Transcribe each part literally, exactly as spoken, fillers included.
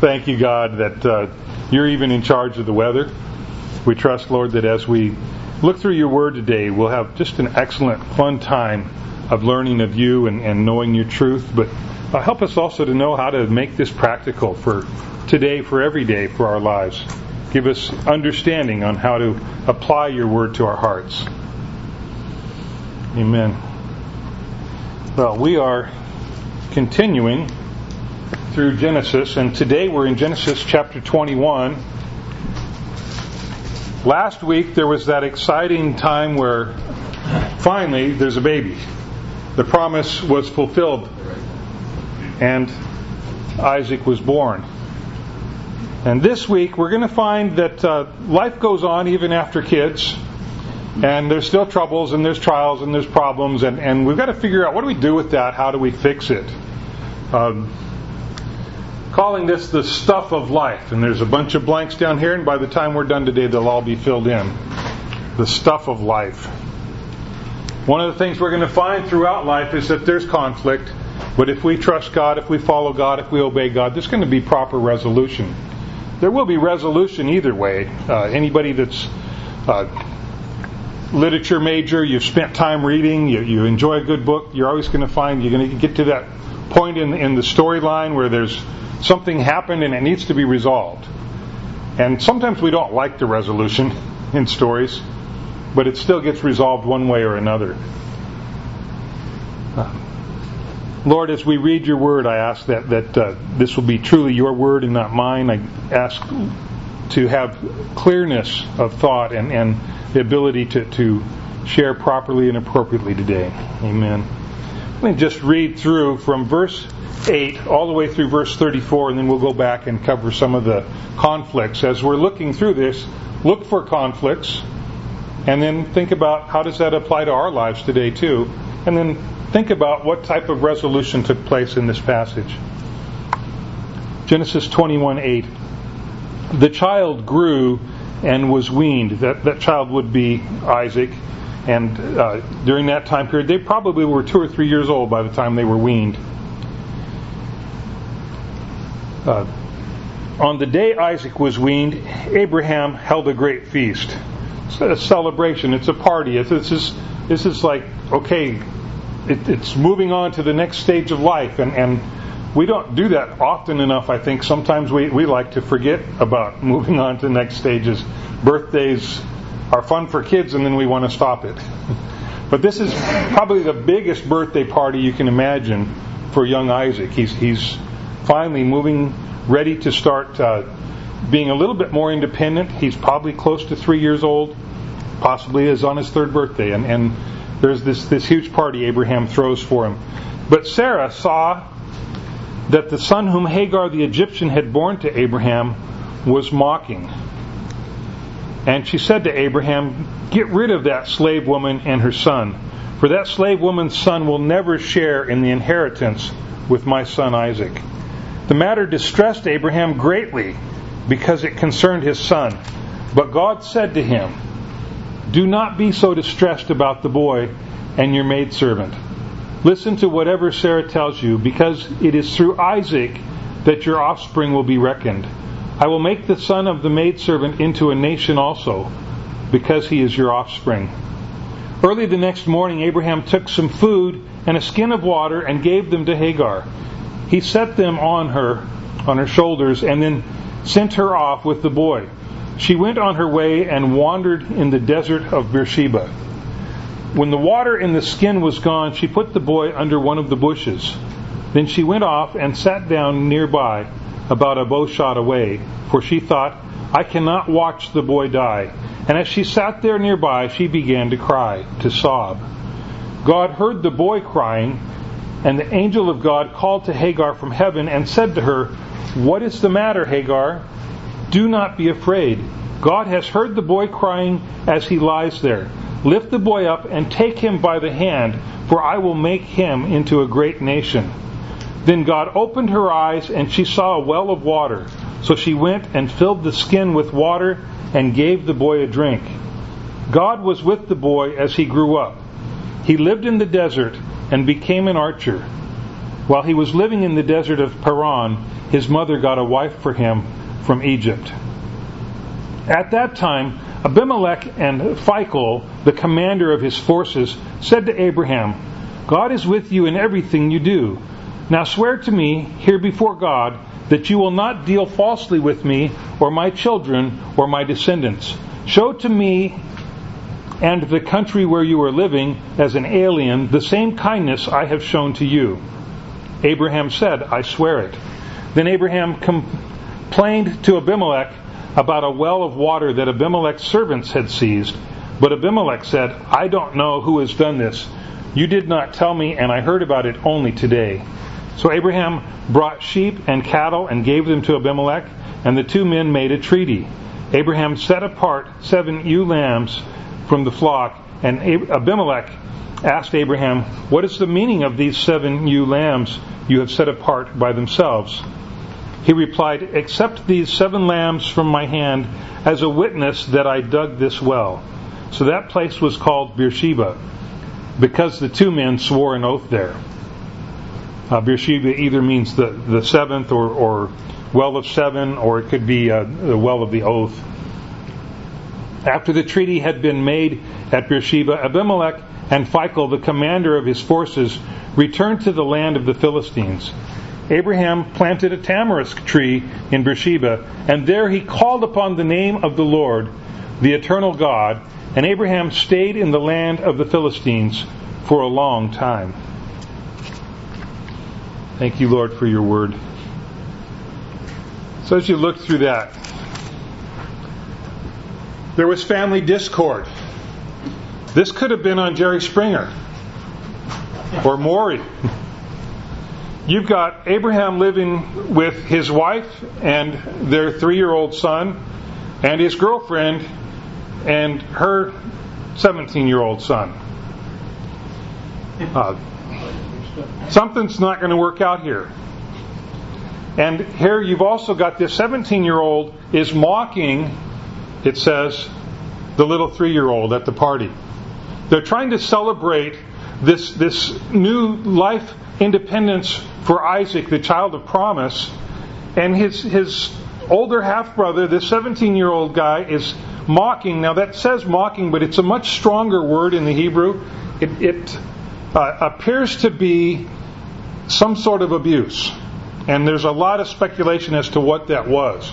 thank you, God, that uh, you're even in charge of the weather. We trust, Lord, that as we look through your word today, we'll have just an excellent, fun time of learning of you and, and knowing your truth. But uh, help us also to know how to make this practical for today, for every day, for our lives. Give us understanding on how to apply your word to our hearts. Amen. Well, we are continuing through Genesis, and today we're in Genesis chapter twenty-one. Last week there was that exciting time where finally there's a baby. The promise was fulfilled, and Isaac was born. And this week we're going to find that uh, life goes on even after kids, and there's still troubles and there's trials and there's problems, and, and we've got to figure out what do we do with that, how do we fix it. Um, calling this the stuff of life, and there's a bunch of blanks down here, and by the time we're done today they'll all be filled in. The stuff of life. One of the things we're going to find throughout life is that there's conflict, but if we trust God, if we follow God, if we obey God, there's going to be proper resolution. There will be resolution either way. Uh, anybody that's uh, literature major, you've spent time reading, you, you enjoy a good book, you're always going to find, you're going to get to that point in, in the storyline where there's something happened and it needs to be resolved. And sometimes we don't like the resolution in stories, but it still gets resolved one way or another. Uh, Lord, as we read your word, I ask that, that uh, this will be truly your word and not mine. I ask to have clearness of thought and, and the ability to, to share properly and appropriately today. Amen. Let me just read through from verse eight all the way through verse thirty-four, and then we'll go back and cover some of the conflicts. As we're looking through this, look for conflicts, and then think about how does that apply to our lives today too, and then think about what type of resolution took place in this passage. Genesis twenty-one eight. The child grew and was weaned. That, that child would be Isaac. And uh, during that time period, they probably were two or three years old by the time they were weaned. Uh, on the day Isaac was weaned, Abraham held a great feast. It's a celebration. It's a party. It's, this is this is like, okay, it, it's moving on to the next stage of life. And, and we don't do that often enough, I think. Sometimes we, we like to forget about moving on to the next stages. Birthdays are fun for kids, and then we want to stop it. But this is probably the biggest birthday party you can imagine for young Isaac. He's he's finally moving, ready to start uh, being a little bit more independent. He's probably close to three years old, possibly is on his third birthday, and, and there's this, this huge party Abraham throws for him. But Sarah saw that the son whom Hagar the Egyptian had borne to Abraham was mocking. And she said to Abraham, "Get rid of that slave woman and her son, for that slave woman's son will never share in the inheritance with my son Isaac." The matter distressed Abraham greatly because it concerned his son. But God said to him, "Do not be so distressed about the boy and your maidservant. Listen to whatever Sarah tells you, because it is through Isaac that your offspring will be reckoned. I will make the son of the maidservant into a nation also, because he is your offspring." Early the next morning, Abraham took some food and a skin of water and gave them to Hagar. He set them on her, on her shoulders, and then sent her off with the boy. She went on her way and wandered in the desert of Beersheba. When the water in the skin was gone, she put the boy under one of the bushes. Then she went off and sat down nearby, about a bow shot away, for she thought, "I cannot watch the boy die." And as she sat there nearby, she began to cry, to sob. God heard the boy crying, and the angel of God called to Hagar from heaven and said to her, "What is the matter, Hagar? Do not be afraid. God has heard the boy crying as he lies there. Lift the boy up and take him by the hand, for I will make him into a great nation." Then God opened her eyes, and she saw a well of water. So she went and filled the skin with water and gave the boy a drink. God was with the boy as he grew up. He lived in the desert and became an archer. While he was living in the desert of Paran, his mother got a wife for him from Egypt. At that time, Abimelech and Phicol, the commander of his forces, said to Abraham, God is with you in everything you do. Now swear to me here before God that you will not deal falsely with me or my children or my descendants. Show to me and the country where you are living as an alien the same kindness I have shown to you. Abraham said, I swear it. Then Abraham complained to Abimelech about a well of water that Abimelech's servants had seized. But Abimelech said, I don't know who has done this. You did not tell me, and I heard about it only today. So Abraham brought sheep and cattle and gave them to Abimelech, and the two men made a treaty. Abraham set apart seven ewe lambs from the flock, and Abimelech asked Abraham, what is the meaning of these seven ewe lambs you have set apart by themselves? He replied, accept these seven lambs from my hand as a witness that I dug this well. So that place was called Beersheba, because the two men swore an oath there. Uh, Beersheba either means the, the seventh or, or well of seven, or it could be uh, the well of the oath. After the treaty had been made at Beersheba, Abimelech and Phicol, the commander of his forces, returned to the land of the Philistines. Abraham planted a tamarisk tree in Beersheba, and there he called upon the name of the Lord, the eternal God, and Abraham stayed in the land of the Philistines for a long time. Thank you, Lord, for your word. So as you look through that, there was family discord. This could have been on Jerry Springer or Maury. You've got Abraham living with his wife and their three-year-old son and his girlfriend and her seventeen-year-old son. Uh, something's not going to work out here. And here you've also got this seventeen-year-old is mocking, it says, the little three-year-old at the party. They're trying to celebrate this, this new life independence for Isaac, the child of promise, and his his older half-brother, this seventeen-year-old guy, is mocking. Now that says mocking, but it's a much stronger word in the Hebrew. It, it uh, appears to be some sort of abuse, and there's a lot of speculation as to what that was.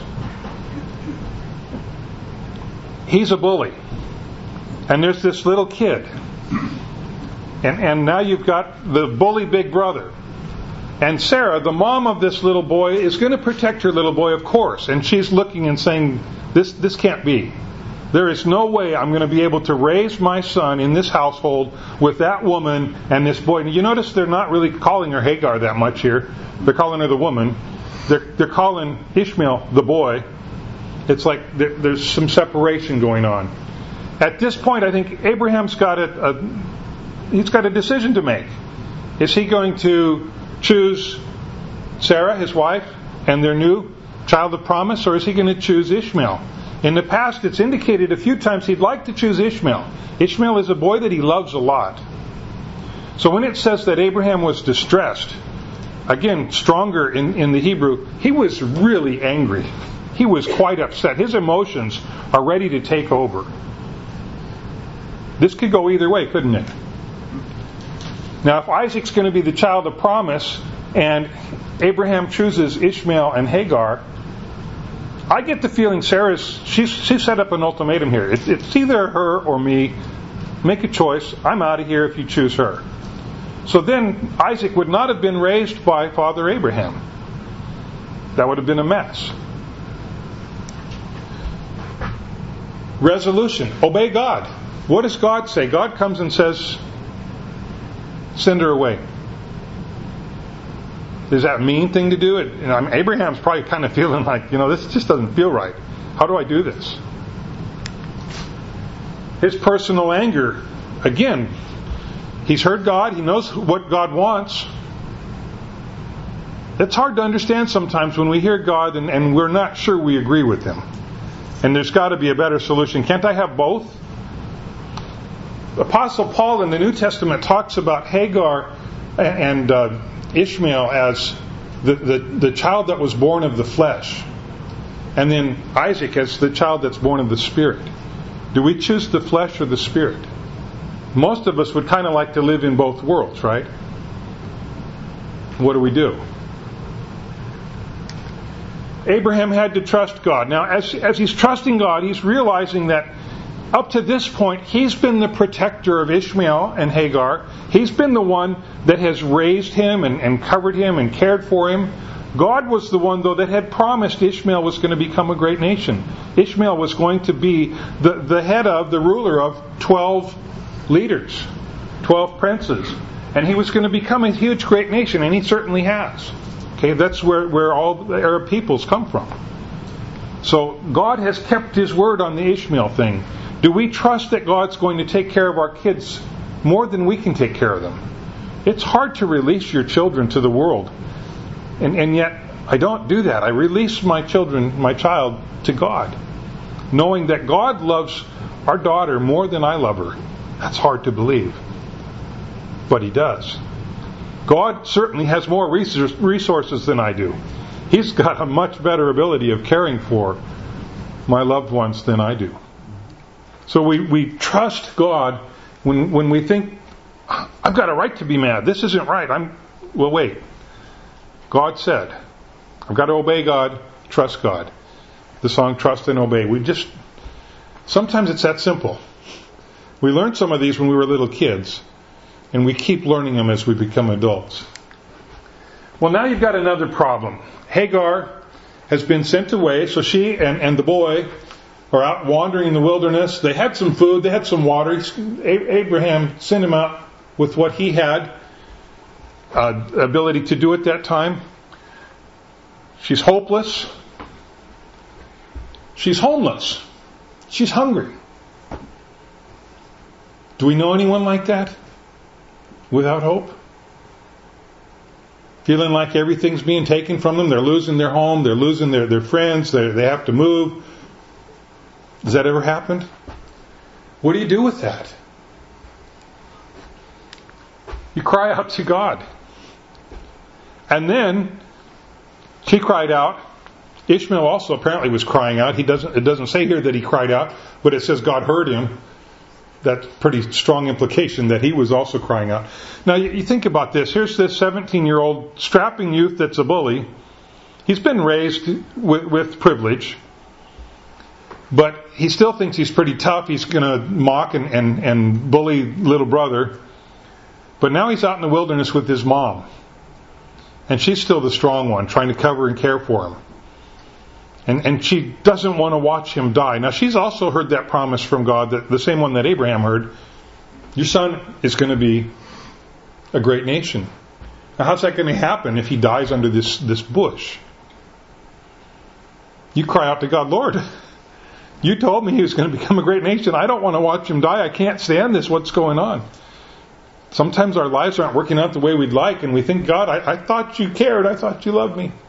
He's a bully, and there's this little kid. And, and now you've got the bully big brother. And Sarah, the mom of this little boy, is going to protect her little boy, of course. And she's looking and saying, this, this can't be. There is no way I'm going to be able to raise my son in this household with that woman and this boy. And you notice they're not really calling her Hagar that much here. They're calling her the woman. They're, they're calling Ishmael the boy. It's like there, there's some separation going on. At this point, I think Abraham's got a... a He's got a decision to make. Is he going to choose Sarah, his wife, and their new child of promise, or is he going to choose Ishmael? In the past, it's indicated a few times he'd like to choose Ishmael. Ishmael is a boy that he loves a lot. So when it says that Abraham was distressed, again, stronger in, in the Hebrew, he was really angry. He was quite upset. His emotions are ready to take over. This could go either way, couldn't it? Now, if Isaac's going to be the child of promise and Abraham chooses Ishmael and Hagar, I get the feeling Sarah's, she's, she's set up an ultimatum here. It's, it's either her or me. Make a choice. I'm out of here if you choose her. So then Isaac would not have been raised by Father Abraham. That would have been a mess. Resolution. Obey God. What does God say? God comes and says, send her away. Is that a mean thing to do? It, you know, I mean, Abraham's probably kind of feeling like, you know, this just doesn't feel right. How do I do this? His personal anger, again, he's heard God. He knows what God wants. It's hard to understand sometimes when we hear God and, and we're not sure we agree with Him. And there's got to be a better solution. Can't I have both? Apostle Paul in the New Testament talks about Hagar and uh, Ishmael as the, the, the child that was born of the flesh, and then Isaac as the child that's born of the Spirit. Do we choose the flesh or the Spirit? Most of us would kind of like to live in both worlds, right? What do we do? Abraham had to trust God. Now, as, as he's trusting God, he's realizing that up to this point, he's been the protector of Ishmael and Hagar. He's been the one that has raised him and, and covered him and cared for him. God was the one, though, that had promised Ishmael was going to become a great nation. Ishmael was going to be the, the head of, the ruler of twelve leaders, twelve princes. And he was going to become a huge, great nation, and he certainly has. Okay, that's where, where all the Arab peoples come from. So God has kept His word on the Ishmael thing. Do we trust that God's going to take care of our kids more than we can take care of them? It's hard to release your children to the world. And, and yet, I don't do that. I release my children, my child, to God. Knowing that God loves our daughter more than I love her. That's hard to believe. But He does. God certainly has more resources than I do. He's got a much better ability of caring for my loved ones than I do. So we, we trust God when when we think, I've got a right to be mad. This isn't right. I'm well wait. God said, I've got to obey God, trust God. The song Trust and Obey. We just sometimes it's that simple. We learned some of these when we were little kids, and we keep learning them as we become adults. Well, now you've got another problem. Hagar has been sent away, so she and, and the boy are out wandering in the wilderness. They had some food, they had some water. Abraham sent him out with what he had uh, ability to do at that time. She's hopeless. She's homeless. She's hungry. Do we know anyone like that? Without hope? Feeling like everything's being taken from them. They're losing their home. They're losing their, their friends. They they have to move. Has that ever happened? What do you do with that? You cry out to God. And then she cried out. Ishmael also apparently was crying out. He doesn't. It doesn't say here that he cried out, but it says God heard him. That's pretty strong implication that he was also crying out. Now you, you think about this. Here's this seventeen-year-old strapping youth that's a bully. He's been raised with, with privilege, but he still thinks he's pretty tough. He's going to mock and, and, and bully little brother. But now he's out in the wilderness with his mom. And she's still the strong one, trying to cover and care for him. And, and she doesn't want to watch him die. Now she's also heard that promise from God, that the same one that Abraham heard. Your son is going to be a great nation. Now how's that going to happen if he dies under this, this bush? You cry out to God, Lord, you told me he was going to become a great nation. I don't want to watch him die. I can't stand this. What's going on? Sometimes our lives aren't working out the way we'd like, and we think, God, I, I thought you cared. I thought you loved me.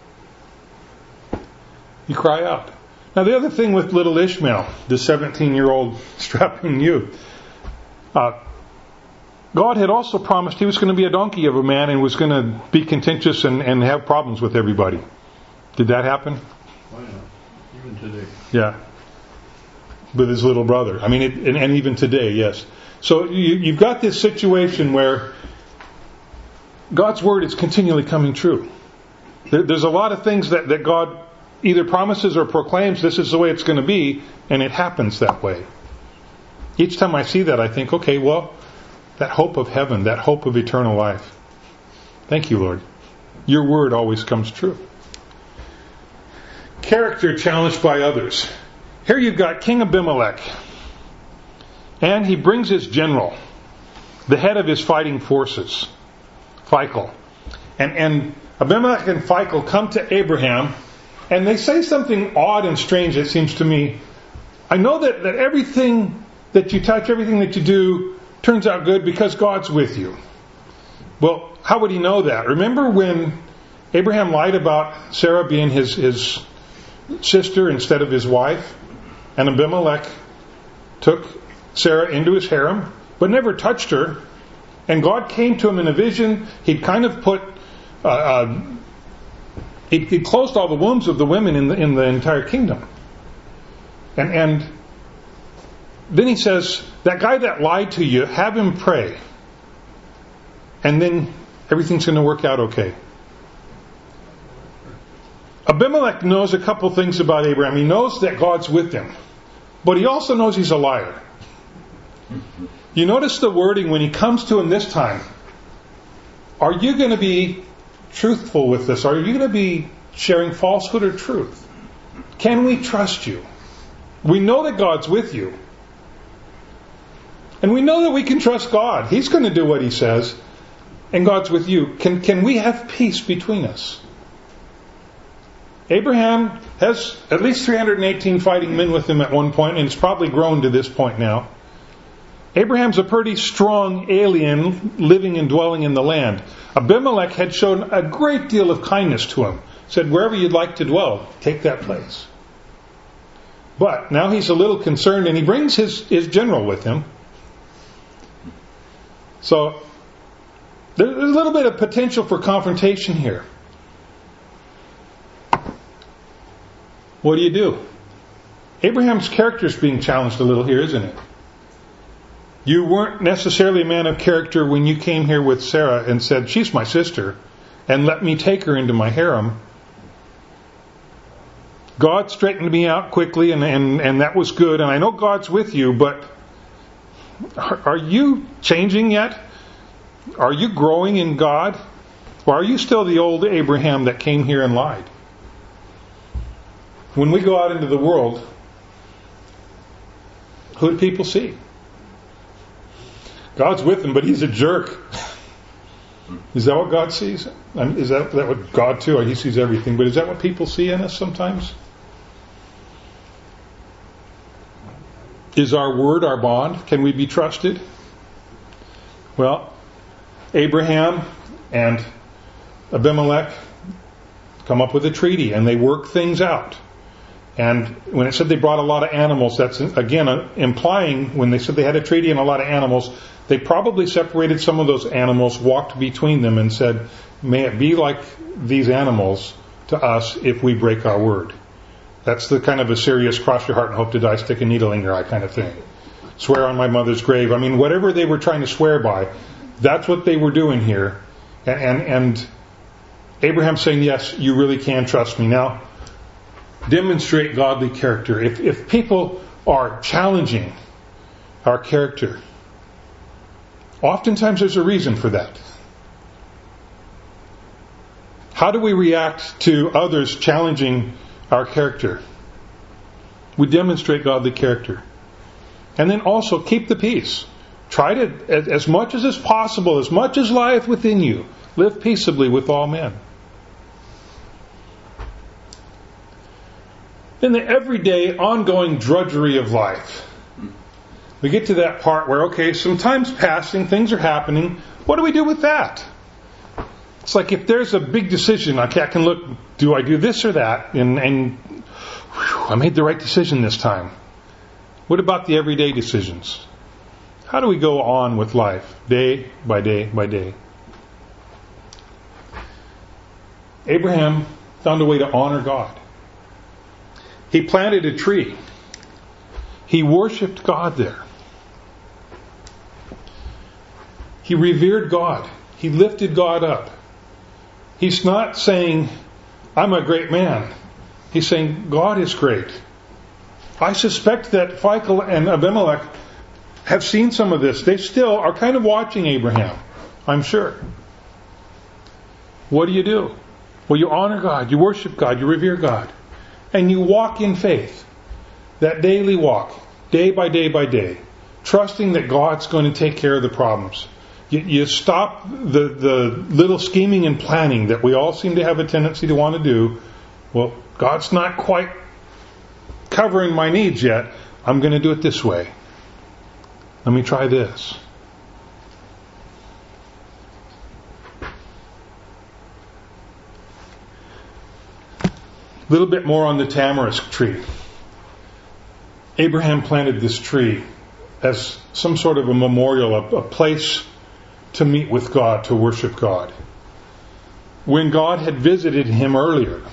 You cry out. Now the other thing with little Ishmael, the seventeen-year-old strapping youth, uh, God had also promised he was going to be a donkey of a man and was going to be contentious and, and have problems with everybody. Did that happen? Why not? Even today. Yeah. With his little brother. I mean, it, and, and even today, yes. So you, you've got this situation where God's word is continually coming true. There, there's a lot of things that, that God either promises or proclaims this is the way it's going to be, and it happens that way. Each time I see that, I think, okay, well, that hope of heaven, that hope of eternal life. Thank you, Lord. Your word always comes true. Character challenged by others. Here you've got King Abimelech. And he brings his general, the head of his fighting forces, Phicol. And, and Abimelech and Phicol come to Abraham, and they say something odd and strange, it seems to me. I know that, that everything that you touch, everything that you do, turns out good because God's with you. Well, how would he know that? Remember when Abraham lied about Sarah being his, his sister instead of his wife? And Abimelech took Sarah into his harem, but never touched her. And God came to him in a vision. He'd kind of put uh, uh, He, he closed all the wombs of the women in the, in the entire kingdom. And, and then he says, that guy that lied to you, have him pray. And then everything's going to work out okay. Abimelech knows a couple things about Abraham. He knows that God's with him. But he also knows he's a liar. You notice the wording when he comes to him this time. Are you going to be truthful with this? Are you going to be sharing falsehood or truth? Can we trust you? We know that God's with you. And we know that we can trust God. He's going to do what He says. And God's with you. Can, can we have peace between us? Abraham has at least three hundred eighteen fighting men with him at one point, and it's probably grown to this point now. Abraham's a pretty strong alien living and dwelling in the land. Abimelech had shown a great deal of kindness to him. Said, wherever you'd like to dwell, take that place. But now he's a little concerned, and he brings his, his general with him. So there's a little bit of potential for confrontation here. What do you do? Abraham's character is being challenged a little here, isn't it? You weren't necessarily a man of character when you came here with Sarah and said, she's my sister, and let me take her into my harem. God straightened me out quickly, and, and, and that was good, and I know God's with you, but are, are you changing yet? Are you growing in God? Or are you still the old Abraham that came here and lied? When we go out into the world, who do people see? God's with him, but he's a jerk. Is that what God sees? I mean, is that, that what God too? He sees everything, but is that what people see in us sometimes? Is our word our bond? Can we be trusted? Well, Abraham and Abimelech come up with a treaty, and they work things out. And when it said they brought a lot of animals, that's again implying when they said they had a treaty and a lot of animals, they probably separated some of those animals, walked between them, and said, may it be like these animals to us if we break our word. That's the kind of a serious cross your heart and hope to die, stick a needle in your eye kind of thing. Swear on my mother's grave. I mean, whatever they were trying to swear by, that's what they were doing here. And, and, and Abraham's saying, yes, you really can trust me. Now, demonstrate godly character. If, if people are challenging our character, oftentimes there's a reason for that. How do we react to others challenging our character? We demonstrate godly character. And then also keep the peace. Try to, as much as is possible, as much as lieth within you, live peaceably with all men. In the everyday, ongoing drudgery of life, we get to that part where, okay, some time's passing, things are happening. What do we do with that? It's like if there's a big decision, okay, I can look, do I do this or that? And, and whew, I made the right decision this time. What about the everyday decisions? How do we go on with life, day by day by day? Abraham found a way to honor God. He planted a tree. He worshipped God there. He revered God. He lifted God up. He's not saying, I'm a great man. He's saying, God is great. I suspect that Phicol and Abimelech have seen some of this. They still are kind of watching Abraham, I'm sure. What do you do? Well, you honor God, you worship God, you revere God. And you walk in faith. That daily walk, day by day by day, trusting that God's going to take care of the problems. You, you stop the, the little scheming and planning that we all seem to have a tendency to want to do. Well, God's not quite covering my needs yet. I'm going to do it this way. Let me try this. A little bit more on the tamarisk tree. Abraham planted this tree as some sort of a memorial, a, a place to meet with God, to worship God. when God had visited him earlier,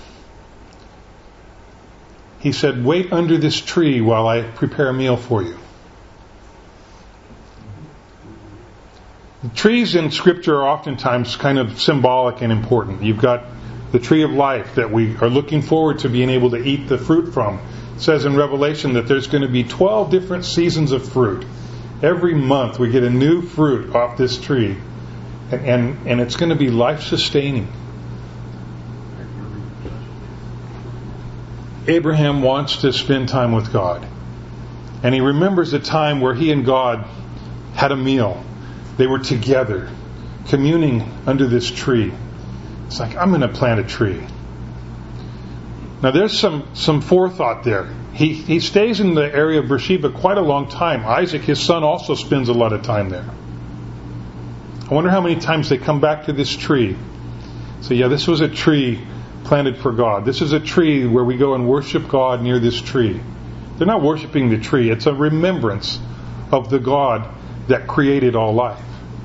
he said, "Wait under this tree while I prepare a meal for you." The trees in Scripture are oftentimes kind of symbolic and important. You've got the tree of life that we are looking forward to being able to eat the fruit from. It says in Revelation that there's going to be twelve different seasons of fruit. Every month we get a new fruit off this tree. And, and, and it's going to be life-sustaining. Abraham wants to spend time with God. And he remembers a time where he and God had a meal. They were together, communing under this tree. It's like, I'm going to plant a tree. Now there's some, some forethought there. He, he stays in the area of Beersheba quite a long time. Isaac, his son, also spends a lot of time there. I wonder how many times they come back to this tree. So yeah, this was a tree planted for God. This is a tree where we go and worship God near this tree. They're not worshiping the tree. It's a remembrance of the God that created all life.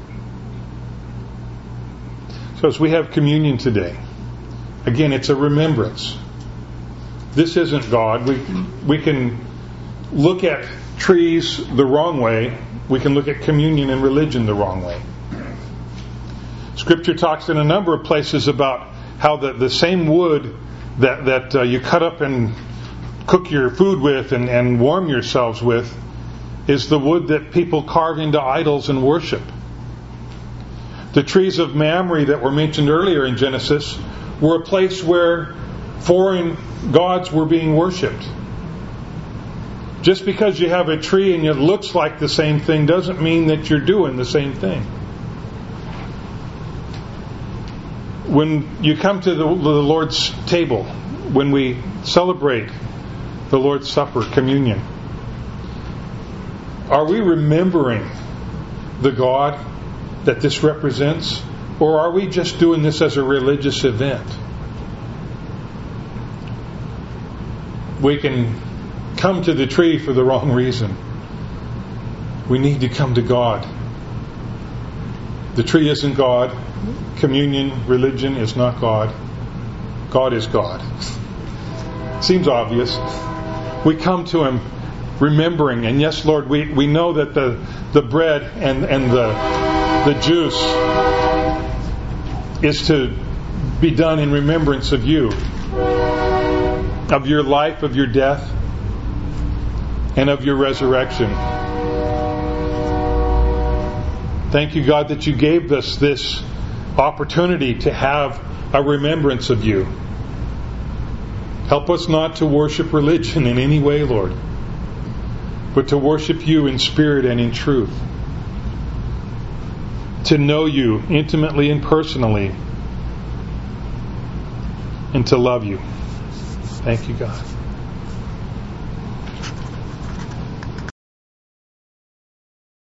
So as we have communion today, again, it's a remembrance. This isn't God. We, we can look at trees the wrong way. We can look at communion and religion the wrong way. Scripture talks in a number of places about how the, the same wood that, that uh, you cut up and cook your food with and, and warm yourselves with is the wood that people carve into idols and worship. The trees of Mamre that were mentioned earlier in Genesis were a place where foreign gods were being worshipped. Just because you have a tree and it looks like the same thing doesn't mean that you're doing the same thing. When you come to the, the Lord's table, when we celebrate the Lord's Supper, communion, are we remembering the God that this represents? Or are we just doing this as a religious event? We can come to the tree for the wrong reason. We need to come to God. The tree isn't God. Communion, religion is not God. God is God. Seems obvious. We come to Him remembering, and yes, Lord, we, we know that the, the bread and, and the, the juice is to be done in remembrance of You, of Your life, of Your death, and of Your resurrection. Thank You, God, that You gave us this opportunity to have a remembrance of You. Help us not to worship religion in any way, Lord, but to worship You in spirit and in truth. To know You intimately and personally, and to love You. Thank You, God.